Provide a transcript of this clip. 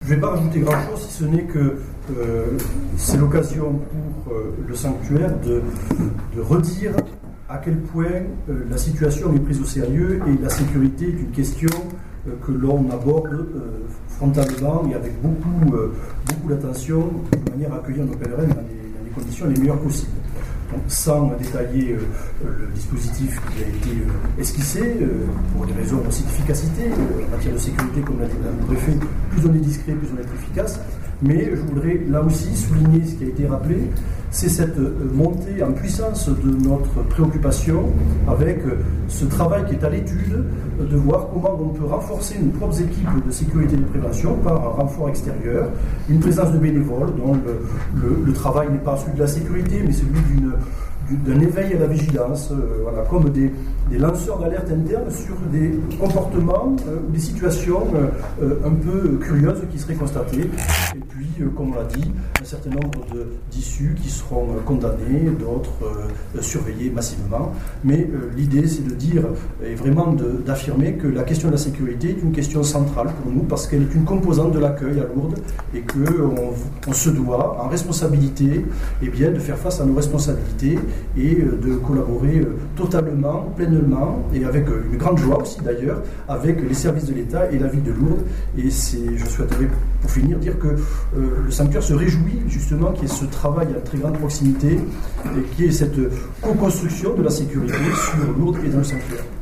Je ne vais pas rajouter grand-chose, si ce n'est que c'est l'occasion pour le sanctuaire de redire à quel point la situation est prise au sérieux et la sécurité est une question que l'on aborde frontalement et avec beaucoup d'attention, de manière à accueillir nos pèlerins dans les conditions les meilleures possibles. Donc, sans détailler le dispositif qui a été esquissé, pour des raisons aussi d'efficacité, en matière de sécurité, comme l'a dit le préfet, plus on est discret, plus on est efficace. Mais je voudrais là aussi souligner ce qui a été rappelé, c'est cette montée en puissance de notre préoccupation avec ce travail qui est à l'étude, de voir comment on peut renforcer nos propres équipes de sécurité et de prévention par un renfort extérieur, une présence de bénévoles dont le travail n'est pas celui de la sécurité, mais celui d'un éveil à la vigilance, voilà, comme des lanceurs d'alerte interne sur des comportements ou des situations un peu curieuses qui seraient constatées. Et puis, comme on l'a dit, un certain nombre d'issues qui seront condamnées, d'autres surveillées massivement. Mais l'idée, c'est de dire et vraiment d'affirmer que la question de la sécurité est une question centrale pour nous parce qu'elle est une composante de l'accueil à Lourdes et qu'on se doit, en responsabilité, eh bien, de faire face à nos responsabilités et de collaborer totalement, pleinement et avec une grande joie aussi d'ailleurs avec les services de l'État et la ville de Lourdes. Et je souhaiterais pour finir dire que le sanctuaire se réjouit justement qu'il y ait ce travail à très grande proximité et qu'il y ait cette co-construction de la sécurité sur Lourdes et dans le sanctuaire.